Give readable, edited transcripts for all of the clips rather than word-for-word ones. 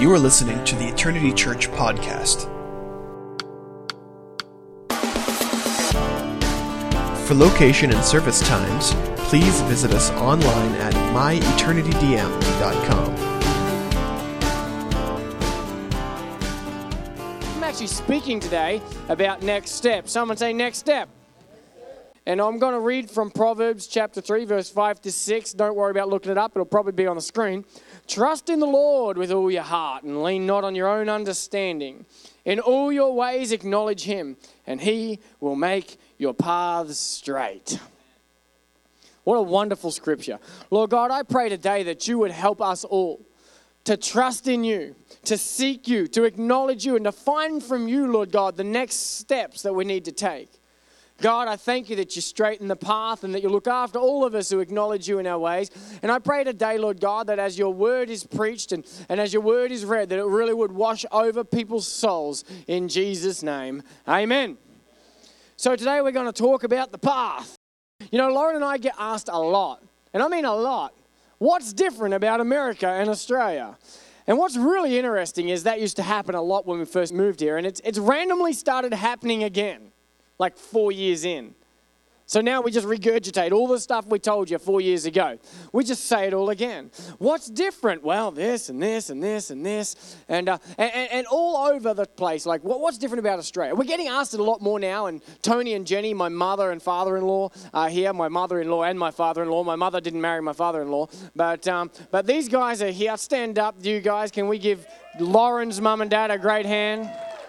You are listening to the Eternity Church podcast. For location and service times, please visit us online at myeternitydm.com. I'm actually speaking today about next step. Someone say next step. And I'm going to read from Proverbs chapter 3, verse 5 to 6. Don't worry about looking it up. It'll probably be on the screen. Trust in the Lord with all your heart and lean not on your own understanding. In all your ways acknowledge him, and he will make your paths straight. What a wonderful scripture. Lord God, I pray today that you would help us all to trust in you, to seek you, to acknowledge you, and to find from you, Lord God, the next steps that we need to take. God, I thank you that you straighten the path and that you look after all of us who acknowledge you in our ways. And I pray today, Lord God, that as your word is preached and as your word is read, that it really would wash over people's souls in Jesus' name. Amen. So today we're going to talk about the path. You know, Lauren and I get asked a lot, and I mean a lot, what's different about America and Australia? And what's really interesting is that used to happen a lot when we first moved here, and it's randomly started happening again. Like 4 years in. So now we just regurgitate all the stuff we told you 4 years ago. We just say it all again. What's different? Well, this and this and this and this. And all over the place. Like, what's different about Australia? We're getting asked it a lot more now. And Tony and Jenny, my mother and father-in-law, are here. My mother-in-law and my father-in-law. My mother didn't marry my father-in-law. But these guys are here. Stand up, you guys. Can we give Lauren's mum and dad a great hand?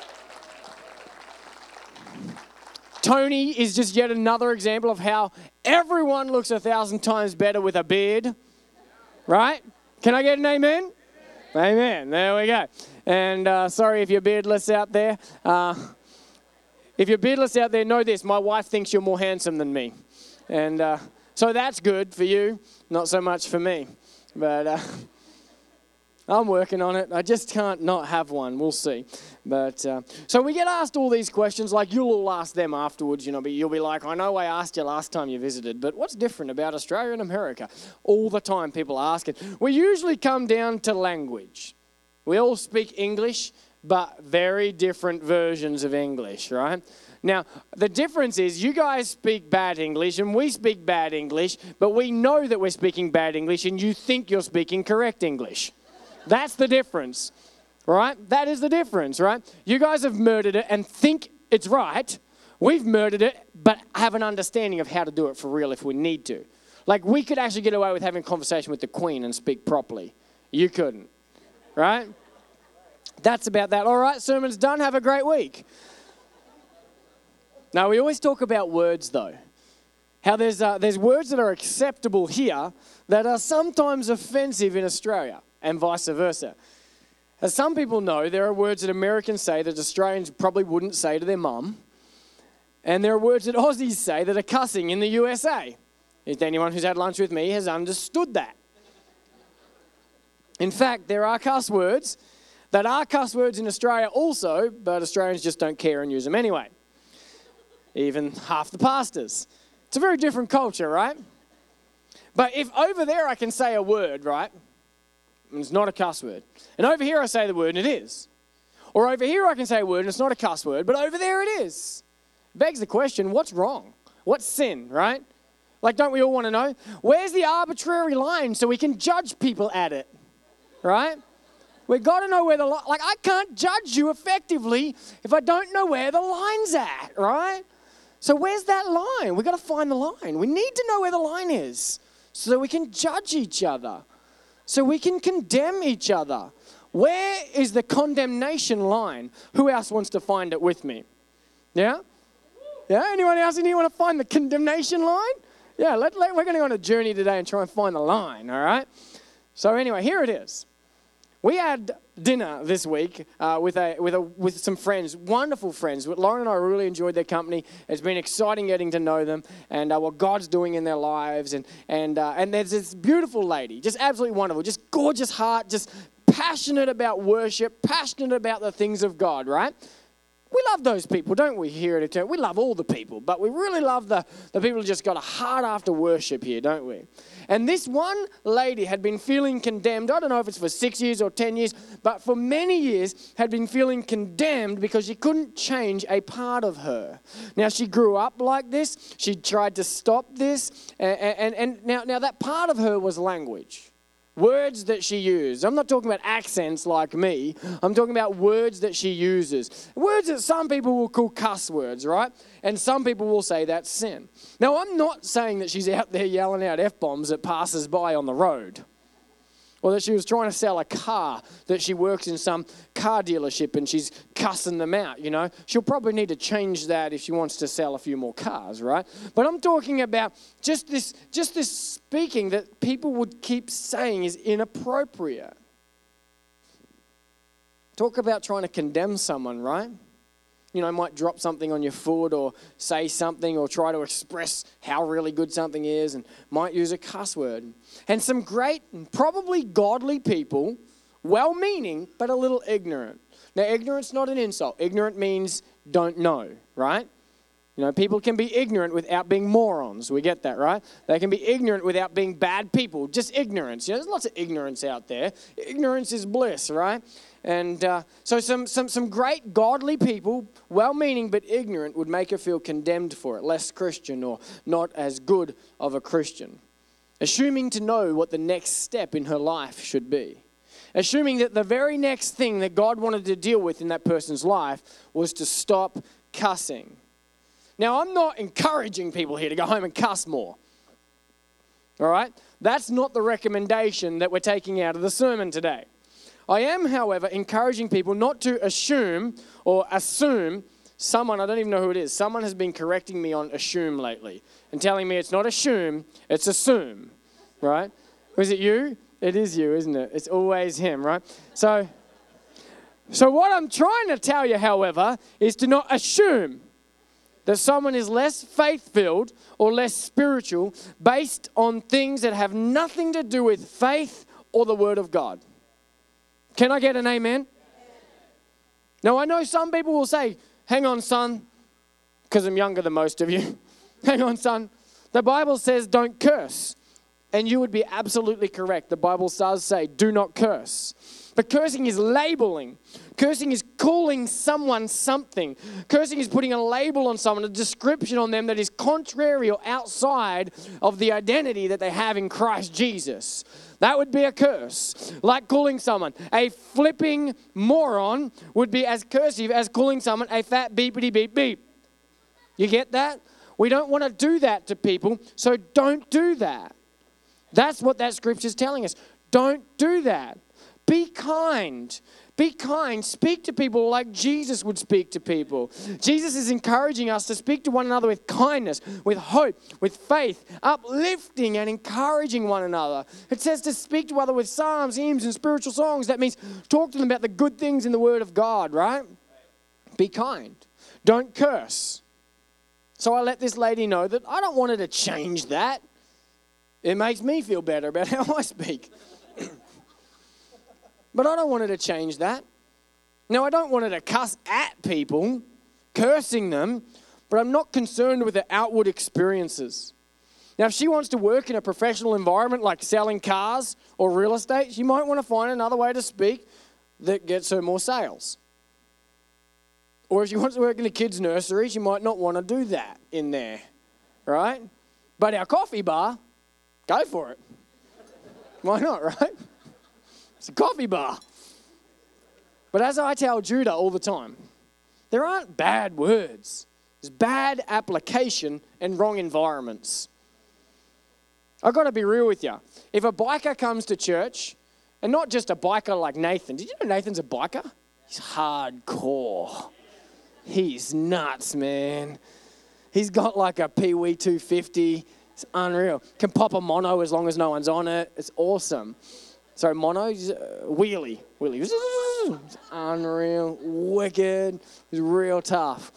Tony is just yet another example of how everyone looks 1,000 times better with a beard, right? Can I get an amen? Amen. There we go. And sorry if you're beardless out there. If you're beardless out there, know this. My wife thinks you're more handsome than me. And so that's good for you, not so much for me. But I'm working on it. I just can't not have one. We'll see. But so we get asked all these questions, like you'll all ask them afterwards, you know, but you'll be like, I know I asked you last time you visited, but what's different about Australia and America? All the time people ask it. We usually come down to language. We all speak English, but very different versions of English, right? Now, the difference is you guys speak bad English and we speak bad English, but we know that we're speaking bad English and you think you're speaking correct English. That's the difference, right? That is the difference, right? You guys have murdered it and think it's right. We've murdered it, but have an understanding of how to do it for real if we need to. Like, we could actually get away with having a conversation with the Queen and speak properly. You couldn't, right? That's about that. All right, sermon's done. Have a great week. Now, we always talk about words, though. How there's words that are acceptable here that are sometimes offensive in Australia. And vice versa. As some people know, there are words that Americans say that Australians probably wouldn't say to their mum. And there are words that Aussies say that are cussing in the USA. If anyone who's had lunch with me has understood that. In fact, there are cuss words that are cuss words in Australia also, but Australians just don't care and use them anyway. Even half the pastors. It's a very different culture, right? But if over there I can say a word, right? And it's not a cuss word. And over here I say the word and it is. Or over here I can say a word and it's not a cuss word, but over there it is. Begs the question, what's wrong? What's sin, right? Like, don't we all want to know? Where's the arbitrary line so we can judge people at it, right? We've got to know where the line, like, I can't judge you effectively if I don't know where the line's at, right? So where's that line? We've got to find the line. We need to know where the line is so that we can judge each other. So we can condemn each other. Where is the condemnation line? Who else wants to find it with me? Yeah? Yeah? Anyone else in here want to find the condemnation line? Yeah, we're going to go on a journey today and try and find the line, all right? So anyway, here it is. We had dinner this week with some friends, wonderful friends. Lauren and I really enjoyed their company. It's been exciting getting to know them and what God's doing in their lives. And there's this beautiful lady, just absolutely wonderful, just gorgeous heart, just passionate about worship, passionate about the things of God, right? We love those people, don't we, here at Eternity? We love all the people, but we really love the people who just got a heart after worship here, don't we? And this one lady had been feeling condemned. I don't know if it's for 6 years or 10 years, but for many years had been feeling condemned because she couldn't change a part of her. Now, she grew up like this. She tried to stop this. And now that part of her was language. Words that she used. I'm not talking about accents like me. I'm talking about words that she uses. Words that some people will call cuss words, right? And some people will say that's sin. Now, I'm not saying that she's out there yelling out F-bombs at passers-by on the road. Or that she was trying to sell a car, that she works in some car dealership and she's cussing them out, you know. She'll probably need to change that if she wants to sell a few more cars, right? But I'm talking about just this speaking that people would keep saying is inappropriate. Talk about trying to condemn someone, right? You know, might drop something on your foot or say something or try to express how really good something is and might use a cuss word. And some great, probably godly people, well-meaning, but a little ignorant. Now, ignorant's not an insult. Ignorant means don't know, right? You know, people can be ignorant without being morons. We get that, right? They can be ignorant without being bad people. Just ignorance. You know, there's lots of ignorance out there. Ignorance is bliss, right? And so some great godly people, well-meaning but ignorant, would make her feel condemned for it, less Christian or not as good of a Christian. Assuming to know what the next step in her life should be. Assuming that the very next thing that God wanted to deal with in that person's life was to stop cussing. Now, I'm not encouraging people here to go home and cuss more. All right? That's not the recommendation that we're taking out of the sermon today. I am, however, encouraging people not to assume someone, I don't even know who it is, someone has been correcting me on assume lately and telling me it's not assume, it's assume, right? Was it you? It is you, isn't it? It's always him, right? So what I'm trying to tell you, however, is to not assume that someone is less faith-filled or less spiritual based on things that have nothing to do with faith or the Word of God. Can I get an amen? Now, I know some people will say, hang on, son, because I'm younger than most of you. Hang on, son. The Bible says don't curse. And you would be absolutely correct. The Bible does say do not curse. But cursing is labeling. Cursing is calling someone something. Cursing is putting a label on someone, a description on them that is contrary or outside of the identity that they have in Christ Jesus. That would be a curse. Like calling someone a flipping moron would be as cursive as calling someone a fat beepity beep beep. You get that? We don't want to do that to people, so don't do that. That's what that scripture is telling us. Don't do that. Be kind. Be kind. Speak to people like Jesus would speak to people. Jesus is encouraging us to speak to one another with kindness, with hope, with faith, uplifting and encouraging one another. It says to speak to one another with psalms, hymns, and spiritual songs. That means talk to them about the good things in the Word of God, right? Be kind. Don't curse. So I let this lady know that I don't want her to change that. It makes me feel better about how I speak. But I don't want her to change that. Now, I don't want her to cuss at people, cursing them, but I'm not concerned with her outward experiences. Now, if she wants to work in a professional environment like selling cars or real estate, she might want to find another way to speak that gets her more sales. Or if she wants to work in a kid's nursery, she might not want to do that in there, right? But our coffee bar, go for it. Why not, right? It's a coffee bar. But as I tell Judah all the time, there aren't bad words. There's bad application and wrong environments. I've got to be real with you. If a biker comes to church, and not just a biker like Nathan. Did you know Nathan's a biker? He's hardcore. He's nuts, man. He's got like a Pee-wee 250. It's unreal. Can pop a mono as long as no one's on it. It's awesome. Sorry, mono, wheelie. It's unreal, wicked, it's real tough.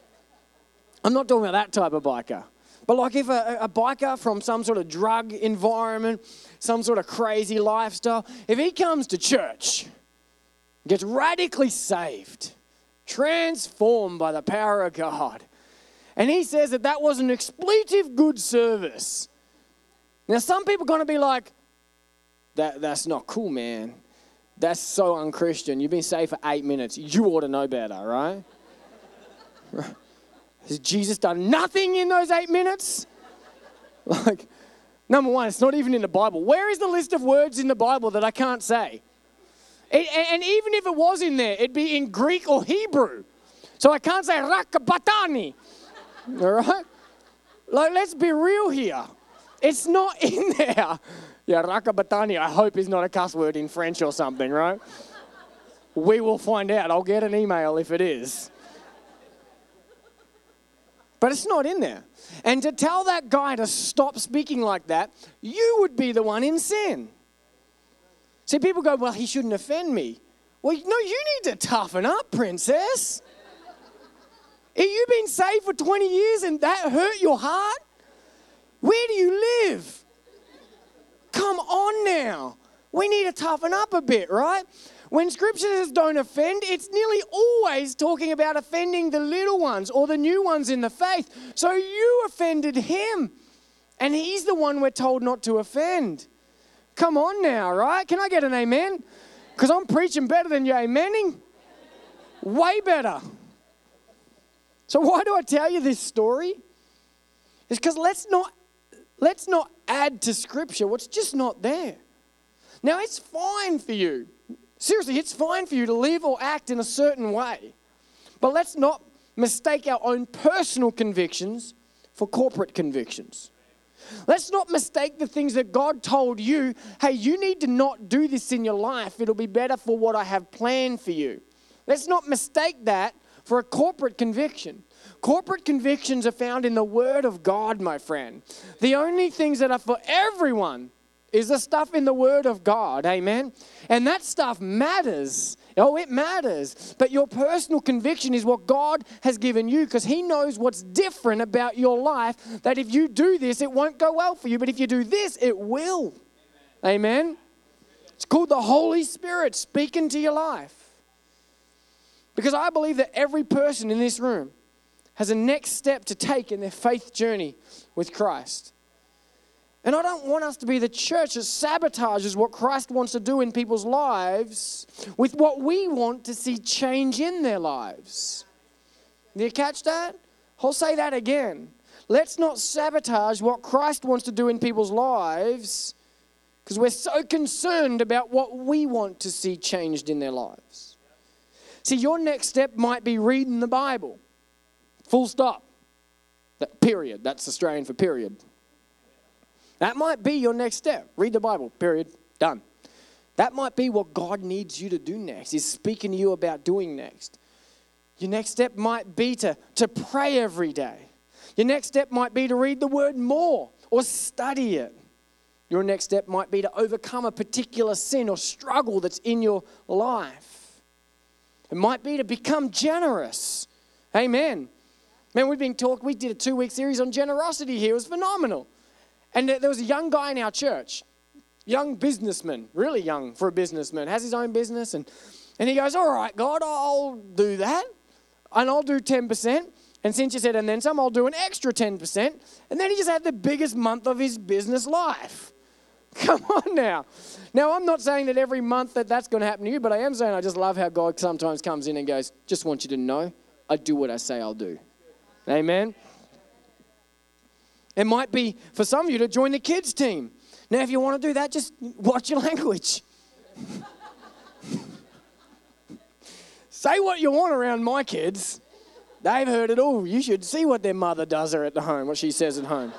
I'm not talking about that type of biker. But like if a biker from some sort of drug environment, some sort of crazy lifestyle, if he comes to church, gets radically saved, transformed by the power of God. And he says that was an expletive good service. Now, some people are going to be like, that's not cool, man. That's so unchristian. You've been saved for 8 minutes. You ought to know better, right? Has Jesus done nothing in those 8 minutes? Like, number one, it's not even in the Bible. Where is the list of words in the Bible that I can't say? And even if it was in there, it'd be in Greek or Hebrew. So I can't say rakabatani. All right? Like, let's be real here. It's not in there. Yeah, rakabatani, I hope is not a cuss word in French or something, right? We will find out. I'll get an email if it is. But it's not in there. And to tell that guy to stop speaking like that, you would be the one in sin. See, people go, well, he shouldn't offend me. Well, no, you need to toughen up, princess. Have you been saved for 20 years and that hurt your heart? Where do you live? Come on now. We need to toughen up a bit, right? When Scripture says don't offend, it's nearly always talking about offending the little ones or the new ones in the faith. So you offended him, and he's the one we're told not to offend. Come on now, right? Can I get an amen? Because I'm preaching better than you amening. Way better. So why do I tell you this story? It's because let's not add to Scripture what's just not there. Now, it's fine for you. Seriously, it's fine for you to live or act in a certain way. But let's not mistake our own personal convictions for corporate convictions. Let's not mistake the things that God told you, hey, you need to not do this in your life. It'll be better for what I have planned for you. Let's not mistake that for a corporate conviction. Corporate convictions are found in the Word of God, my friend. The only things that are for everyone is the stuff in the Word of God, amen? And that stuff matters. Oh, it matters. But your personal conviction is what God has given you because He knows what's different about your life, that if you do this, it won't go well for you. But if you do this, it will. Amen? It's called the Holy Spirit speaking to your life. Because I believe that every person in this room has a next step to take in their faith journey with Christ. And I don't want us to be the church that sabotages what Christ wants to do in people's lives with what we want to see change in their lives. Do you catch that? I'll say that again. Let's not sabotage what Christ wants to do in people's lives because we're so concerned about what we want to see changed in their lives. See, your next step might be reading the Bible. Full stop. Period. That's Australian for period. That might be your next step. Read the Bible, period, done. That might be what God needs you to do next, is speaking to you about doing next. Your next step might be to pray every day. Your next step might be to read the Word more or study it. Your next step might be to overcome a particular sin or struggle that's in your life. It might be to become generous. Amen. Man, we did a 2-week series on generosity here. It was phenomenal. And there was a young guy in our church, young businessman, really young for a businessman, has his own business. And he goes, all right, God, I'll do that. And I'll do 10%. And since you said, and then some, I'll do an extra 10%. And then he just had the biggest month of his business life. Come on now. Now, I'm not saying that every month that's going to happen to you, but I am saying I just love how God sometimes comes in and goes, just want you to know, I do what I say I'll do. Amen. It might be for some of you to join the kids team. Now, if you want to do that, just watch your language. Say what you want around my kids. They've heard it all. You should see what their mother does her at the home, what she says at home.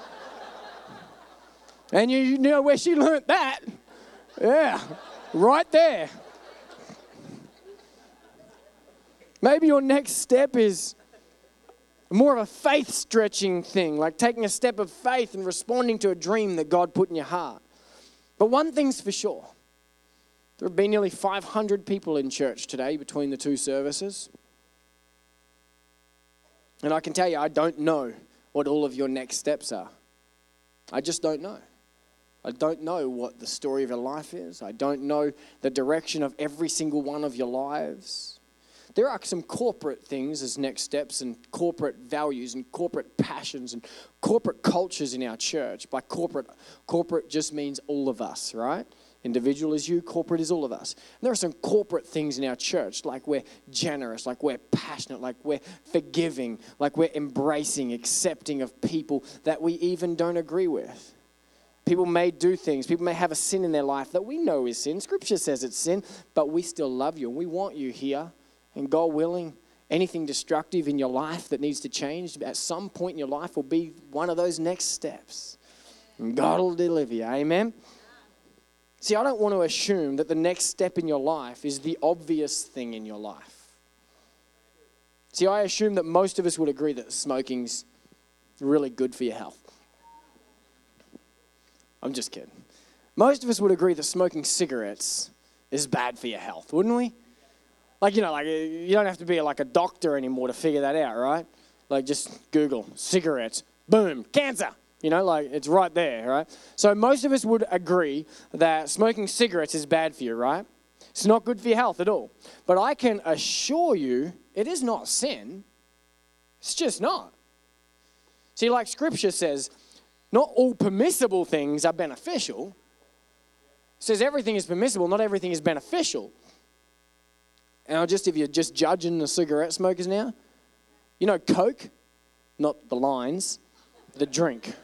And you know where she learnt that. Yeah, right there. Maybe your next step is more of a faith-stretching thing, like taking a step of faith and responding to a dream that God put in your heart. But one thing's for sure. There have been nearly 500 people in church today between the two services. And I can tell you, I don't know what all of your next steps are. I just don't know. I don't know what the story of your life is. I don't know the direction of every single one of your lives. there are some corporate things as next steps and corporate values and corporate passions and corporate cultures in our church. By corporate just means all of us, right? Individual is you, corporate is all of us. And there are some corporate things in our church, like we're generous, like we're passionate, like we're forgiving, like we're embracing, accepting of people that we even don't agree with. People may do things, people may have a sin in their life that we know is sin. Scripture says it's sin, but we still love you and we want you here. And God willing, anything destructive in your life that needs to change at some point in your life will be one of those next steps. And God will deliver you, amen? See, I don't want to assume that the next step in your life is the obvious thing in your life. See, I assume that most of us would agree that smoking's really good for your health. I'm just kidding. Most of us would agree that smoking cigarettes is bad for your health, wouldn't we? Like, you don't have to be like a doctor anymore to figure that out, right? Like, just Google cigarettes, boom, cancer. It's right there, right? So most of us would agree that smoking cigarettes is bad for you, right? It's not good for your health at all. But I can assure you, it is not sin. It's just not. See, like Scripture says, not all permissible things are beneficial. It says everything is permissible, not everything is beneficial. And if you're just judging the cigarette smokers now, Coke, not the lines, the drink.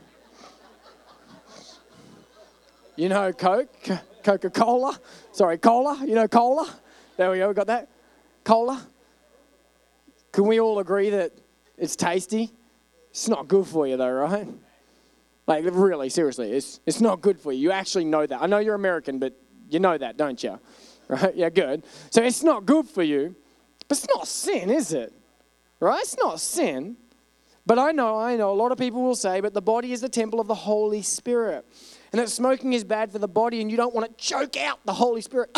Coke, Coca-Cola. Sorry, cola. Cola. There we go, we got that. Cola. Can we all agree that it's tasty? It's not good for you though, right? Like really, seriously, it's not good for you. You actually know that. I know you're American, but you know that, don't you? Right? Yeah, good. So it's not good for you, but it's not sin, is it? Right? It's not sin. But I know a lot of people will say, but the body is the temple of the Holy Spirit. And that smoking is bad for the body and you don't want to choke out the Holy Spirit.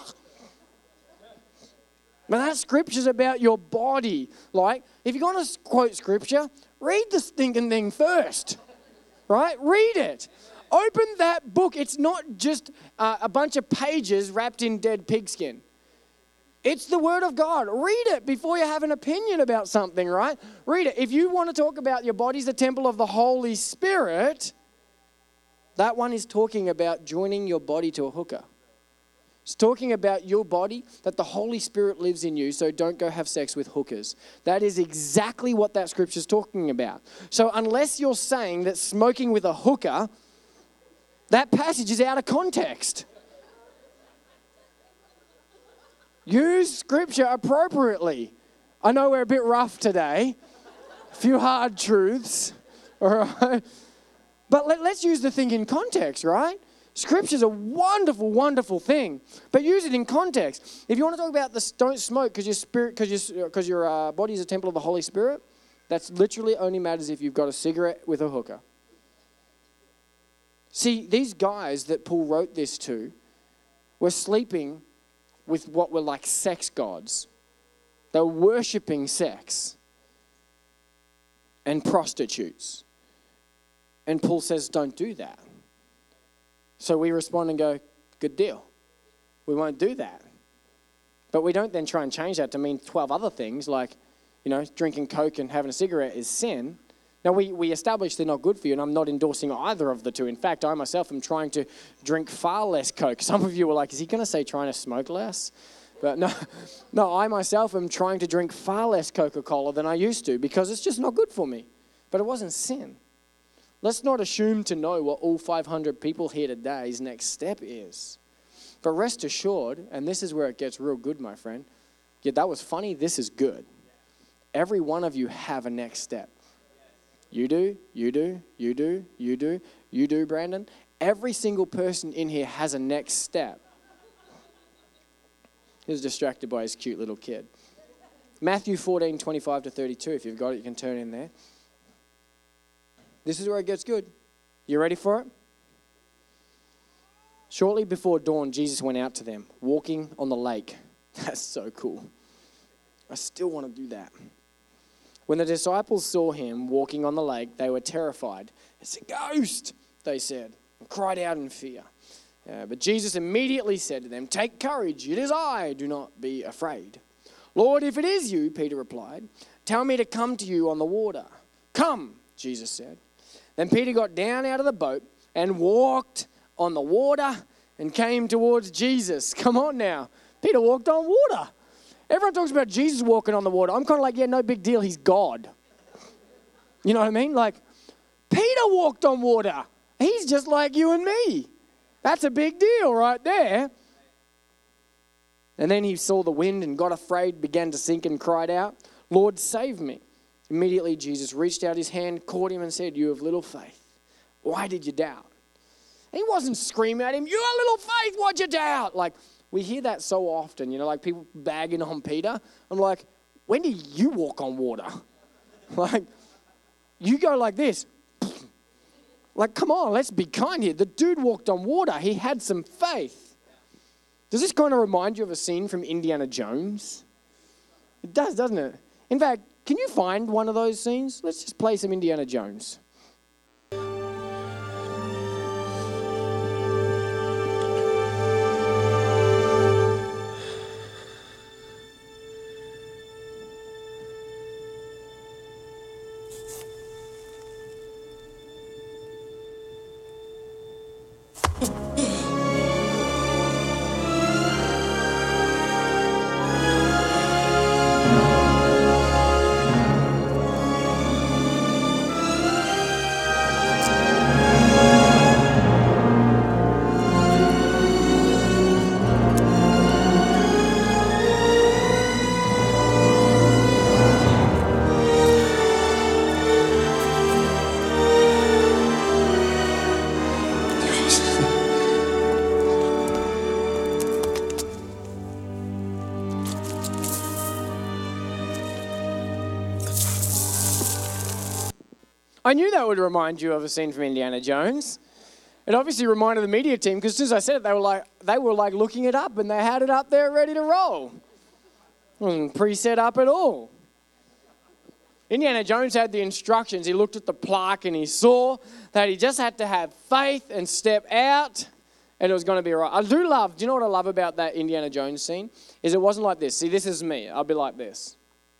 But that scripture's about your body. Like, if you're going to quote scripture, read the stinking thing first. Right? Read it. Open that book. It's not just a bunch of pages wrapped in dead pigskin. It's the Word of God. Read it before you have an opinion about something, right? Read it. If you want to talk about your body's the temple of the Holy Spirit, that one is talking about joining your body to a hooker. It's talking about your body, that the Holy Spirit lives in you, so don't go have sex with hookers. That is exactly what that scripture is talking about. So unless you're saying that smoking with a hooker, that passage is out of context. Use scripture appropriately. I know we're a bit rough today. A few hard truths. All right. But let's use the thing in context, right? Scripture's a wonderful, wonderful thing. But use it in context. If you want to talk about this, don't smoke because your body is a temple of the Holy Spirit, that's literally only matters if you've got a cigarette with a hooker. See, these guys that Paul wrote this to were sleeping with what were like sex gods. They were worshipping sex and prostitutes. And Paul says, don't do that. So we respond and go, good deal. We won't do that. But we don't then try and change that to mean 12 other things like, drinking Coke and having a cigarette is sin. Now, we established they're not good for you, and I'm not endorsing either of the two. In fact, I myself am trying to drink far less Coke. Some of you were like, is he going to say trying to smoke less? But no, I myself am trying to drink far less Coca-Cola than I used to because it's just not good for me. But it wasn't sin. Let's not assume to know what all 500 people here today's next step is. But rest assured, and this is where it gets real good, my friend. Yeah, that was funny. This is good. Every one of you have a next step. You do, you do, you do, you do, you do, Brandon. Every single person in here has a next step. He was distracted by his cute little kid. Matthew 14:25-32. If you've got it, you can turn in there. This is where it gets good. You ready for it? Shortly before dawn, Jesus went out to them, walking on the lake. That's so cool. I still want to do that. When the disciples saw him walking on the lake, they were terrified. It's a ghost, they said, and cried out in fear. But Jesus immediately said to them, take courage, it is I, do not be afraid. Lord, if it is you, Peter replied, tell me to come to you on the water. Come, Jesus said. Then Peter got down out of the boat and walked on the water and came towards Jesus. Come on now. Peter walked on water. Everyone talks about Jesus walking on the water. I'm kind of like, yeah, no big deal. He's God. You know what I mean? Like, Peter walked on water. He's just like you and me. That's a big deal right there. And then he saw the wind and got afraid, began to sink and cried out, Lord, save me. Immediately Jesus reached out his hand, caught him and said, you have little faith. Why did you doubt? And he wasn't screaming at him, you have little faith, why'd you doubt? Like, we hear that so often, you know, like people bagging on Peter. I'm like, when do you walk on water? Like, you go like this. Like, come on, let's be kind here. The dude walked on water. He had some faith. Does this kind of remind you of a scene from Indiana Jones? It does, doesn't it? In fact, can you find one of those scenes? Let's just play some Indiana Jones. I knew that would remind you of a scene from Indiana Jones. It obviously reminded the media team because as soon as I said it, they were like looking it up and they had it up there ready to roll. It wasn't pre-set up at all. Indiana Jones had the instructions. He looked at the plaque and he saw that he just had to have faith and step out and it was going to be all right. Do you know what I love about that Indiana Jones scene? Is it wasn't like this. See, this is me. I'll be like this.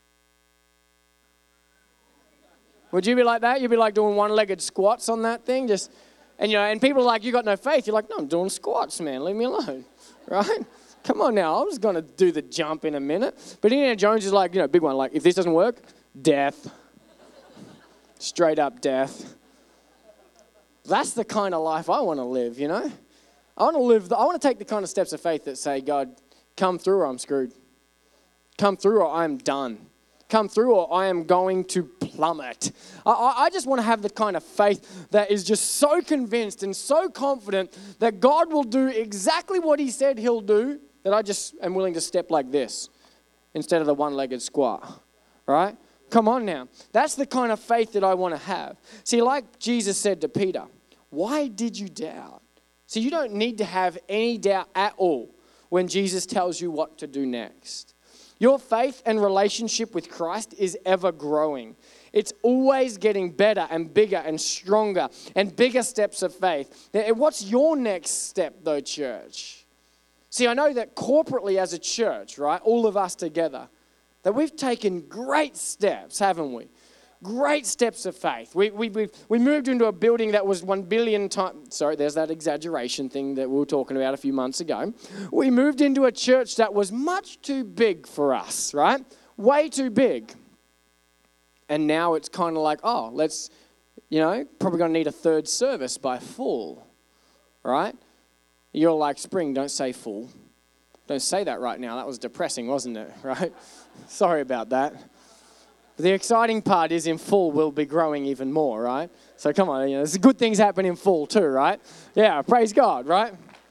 Would you be like that? You'd be like doing one-legged squats on that thing, and people are like, you got no faith. You're like, no, I'm doing squats, man. Leave me alone, right? Come on now, I was going to do the jump in a minute. But Indiana Jones is like, big one. Like, if this doesn't work, death. Straight up death. That's the kind of life I want to live, I want to take the kind of steps of faith that say, God, come through or I'm screwed. Come through or I'm done. Come through or I am going to plummet. I just want to have the kind of faith that is just so convinced and so confident that God will do exactly what he said he'll do, that I just am willing to step like this instead of the one-legged squat, right? Come on now. That's the kind of faith that I want to have. See, like Jesus said to Peter, why did you doubt? See, you don't need to have any doubt at all when Jesus tells you what to do next. Your faith and relationship with Christ is ever growing. It's always getting better and bigger and stronger and bigger steps of faith. What's your next step though, church? See, I know that corporately as a church, right, all of us together, that we've taken great steps, haven't we? Great steps of faith. We moved into a building that was 1 billion times, sorry, there's that exaggeration thing that we were talking about a few months ago. We moved into a church that was much too big for us, right? Way too big. And now it's kind of like, let's, probably going to need a third service by fall, right? You're like, Spring, don't say full. Don't say that right now. That was depressing, wasn't it, right? Sorry about that. The exciting part is in full we'll be growing even more, right? So come on, there's good things happen in full too, right? Yeah, praise God, right?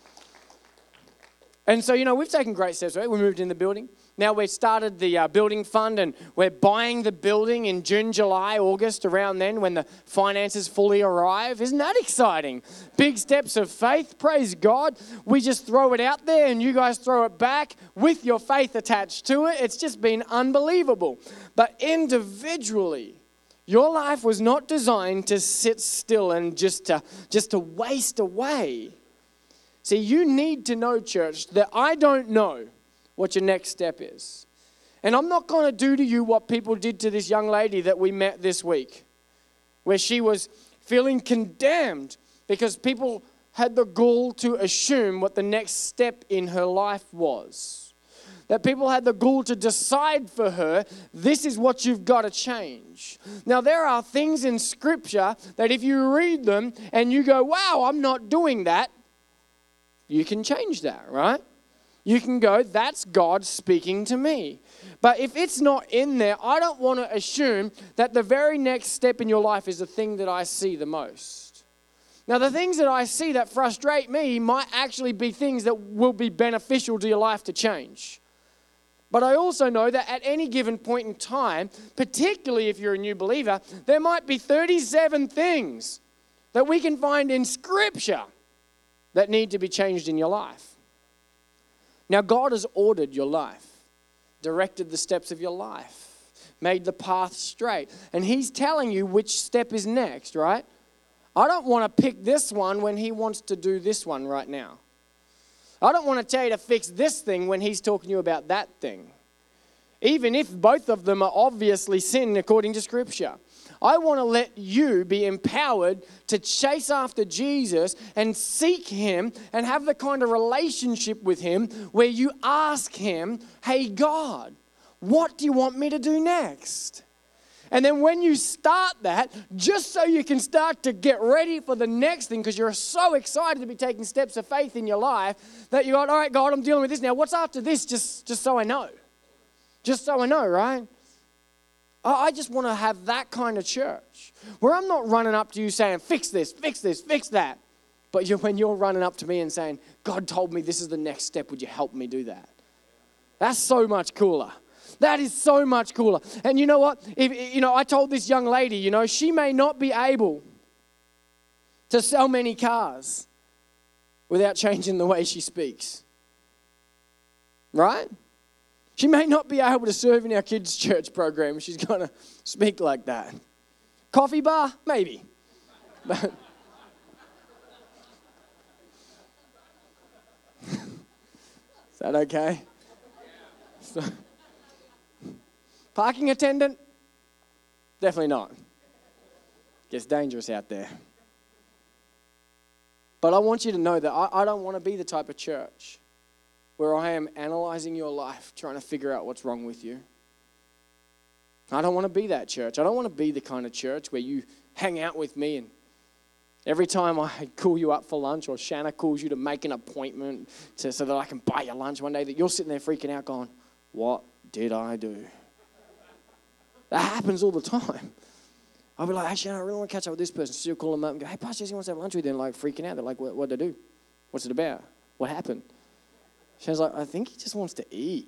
And so, we've taken great steps, right? We moved in the building. Now we started the building fund and we're buying the building in June, July, August, around then when the finances fully arrive. Isn't that exciting? Big steps of faith, praise God. We just throw it out there and you guys throw it back with your faith attached to it. It's just been unbelievable. But individually, your life was not designed to sit still and just to waste away. See, you need to know, church, that I don't know what your next step is. And I'm not going to do to you what people did to this young lady that we met this week, where she was feeling condemned because people had the gall to assume what the next step in her life was. That people had the gall to decide for her, this is what you've got to change. Now, there are things in Scripture that if you read them and you go, wow, I'm not doing that, you can change that, right? You can go, that's God speaking to me. But if it's not in there, I don't want to assume that the very next step in your life is the thing that I see the most. Now, the things that I see that frustrate me might actually be things that will be beneficial to your life to change. But I also know that at any given point in time, particularly if you're a new believer, there might be 37 things that we can find in Scripture that need to be changed in your life. Now, God has ordered your life, directed the steps of your life, made the path straight. And He's telling you which step is next, right? I don't want to pick this one when He wants to do this one right now. I don't want to tell you to fix this thing when He's talking to you about that thing. Even if both of them are obviously sin according to Scripture. I want to let you be empowered to chase after Jesus and seek Him and have the kind of relationship with Him where you ask Him, hey God, what do you want me to do next? And then when you start that, just so you can start to get ready for the next thing, because you're so excited to be taking steps of faith in your life, that you go, all right, God, I'm dealing with this now. What's after this? Just so I know. Just so I know, right? I just want to have that kind of church where I'm not running up to you saying, fix this, fix that. But when you're running up to me and saying, God told me this is the next step, would you help me do that? That's so much cooler. That is so much cooler. And you know what? I told this young lady, she may not be able to sell many cars without changing the way she speaks. Right? She may not be able to serve in our kids' church program. She's going to speak like that. Coffee bar? Maybe. But is that okay? So, parking attendant? Definitely not. Gets dangerous out there. But I want you to know that I don't want to be the type of church where I am analyzing your life, trying to figure out what's wrong with you. I don't want to be that church. I don't want to be the kind of church where you hang out with me and every time I call you up for lunch or Shanna calls you to make an appointment so that I can buy you lunch one day, that you're sitting there freaking out going, what did I do? That happens all the time. I'll be like, hey, Shanna, I really want to catch up with this person. So you'll call them up and go, hey, Pastor Jesse wants to have lunch with you. And like freaking out. They're like, what'd I do? What's it about? What happened? Shannon's like, I think he just wants to eat.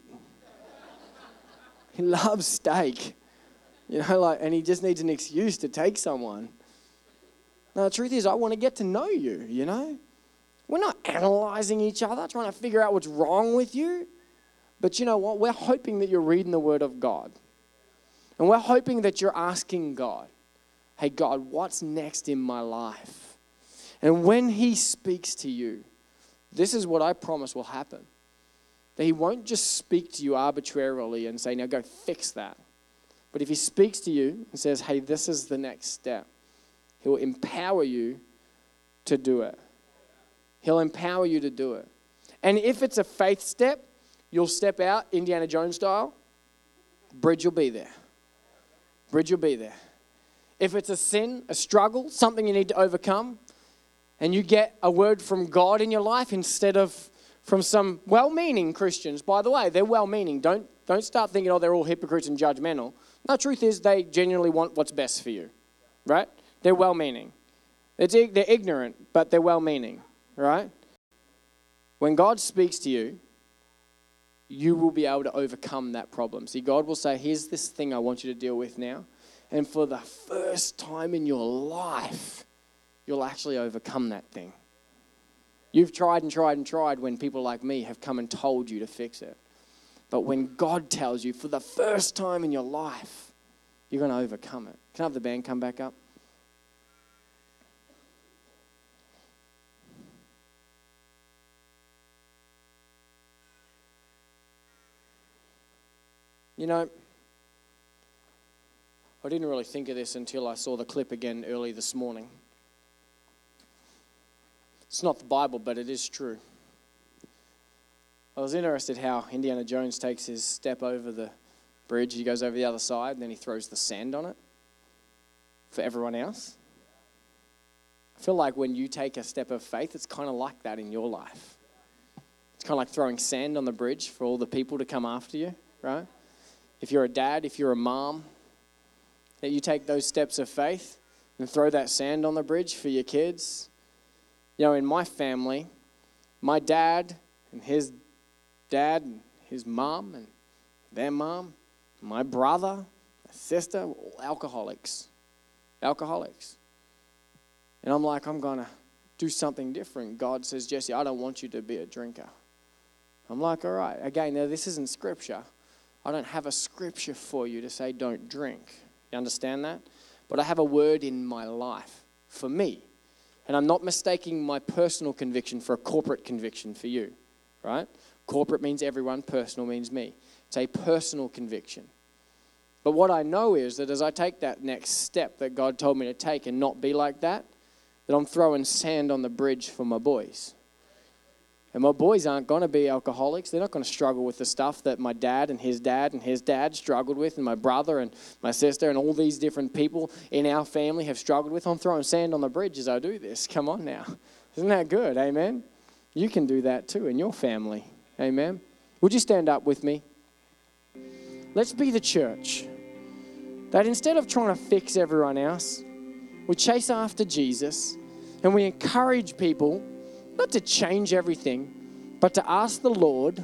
He loves steak. And he just needs an excuse to take someone. Now, the truth is, I want to get to know you, We're not analyzing each other, trying to figure out what's wrong with you. But you know what? We're hoping that you're reading the Word of God. And we're hoping that you're asking God, hey, God, what's next in my life? And when He speaks to you, this is what I promise will happen. That He won't just speak to you arbitrarily and say, now go fix that. But if He speaks to you and says, hey, this is the next step, He will empower you to do it. He'll empower you to do it. And if it's a faith step, you'll step out Indiana Jones style. Bridge will be there. Bridge will be there. If it's a sin, a struggle, something you need to overcome, and you get a word from God in your life instead of from some well-meaning Christians. By the way, they're well-meaning. Don't start thinking, they're all hypocrites and judgmental. No, the truth is they genuinely want what's best for you, right? They're well-meaning. They're ignorant, but they're well-meaning, right? When God speaks to you, you will be able to overcome that problem. See, God will say, here's this thing I want you to deal with now. And for the first time in your life, you'll actually overcome that thing. You've tried and tried and tried when people like me have come and told you to fix it. But when God tells you for the first time in your life, you're going to overcome it. Can I have the band come back up? You know, I didn't really think of this until I saw the clip again early this morning. It's not the Bible, but it is true. I was interested how Indiana Jones takes his step over the bridge. He goes over the other side, and then he throws the sand on it for everyone else. I feel like when you take a step of faith, it's kind of like that in your life. It's kind of like throwing sand on the bridge for all the people to come after you, right? If you're a dad, if you're a mom, that you take those steps of faith and throw that sand on the bridge for your kids. You know, in my family, my dad and his mom and their mom, my brother, my sister, were all alcoholics. And I'm like, I'm going to do something different. God says, Jesse, I don't want you to be a drinker. I'm like, all right. Again, now this isn't scripture. I don't have a scripture for you to say don't drink. You understand that? But I have a word in my life for me. And I'm not mistaking my personal conviction for a corporate conviction for you, right? Corporate means everyone, personal means me. It's a personal conviction. But what I know is that as I take that next step that God told me to take and not be like that I'm throwing sand on the bridge for my boys. And my boys aren't going to be alcoholics. They're not going to struggle with the stuff that my dad and his dad struggled with, and my brother and my sister and all these different people in our family have struggled with. I'm throwing sand on the bridge as I do this. Come on now. Isn't that good? Amen? You can do that too in your family. Amen? Would you stand up with me? Let's be the church that instead of trying to fix everyone else, we chase after Jesus and we encourage people not to change everything, but to ask the Lord,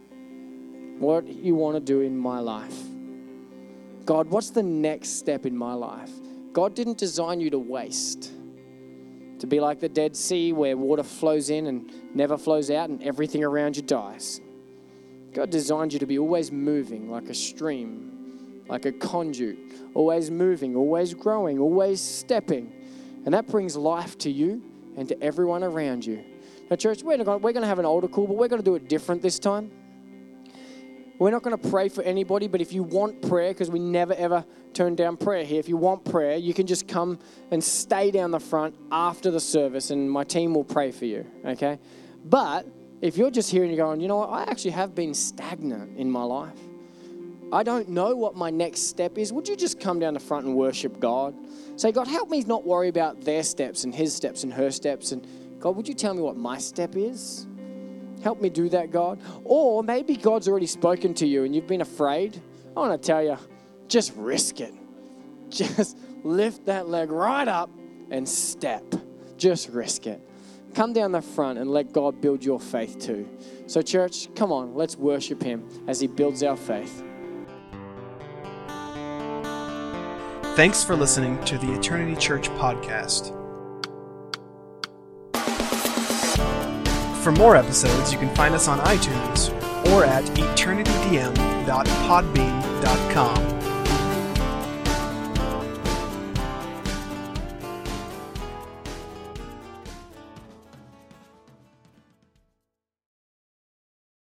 what you want to do in my life? God, what's the next step in my life? God didn't design you to waste, to be like the Dead Sea where water flows in and never flows out and everything around you dies. God designed you to be always moving like a stream, like a conduit, always moving, always growing, always stepping. And that brings life to you and to everyone around you. Now, church, we're going to have an altar call, but we're going to do it different this time. We're not going to pray for anybody, but if you want prayer, because we never, ever turn down prayer here, if you want prayer, you can just come and stay down the front after the service, and my team will pray for you, okay? But if you're just here and you're going, you know what, I actually have been stagnant in my life. I don't know what my next step is. Would you just come down the front and worship God? Say, God, help me not worry about their steps and his steps and her steps. And God, would you tell me what my step is? Help me do that, God. Or maybe God's already spoken to you and you've been afraid. I want to tell you, just risk it. Just lift that leg right up and step. Just risk it. Come down the front and let God build your faith too. So church, come on, let's worship him as he builds our faith. Thanks for listening to the Eternity Church podcast. For more episodes, you can find us on iTunes or at eternitydm.podbean.com.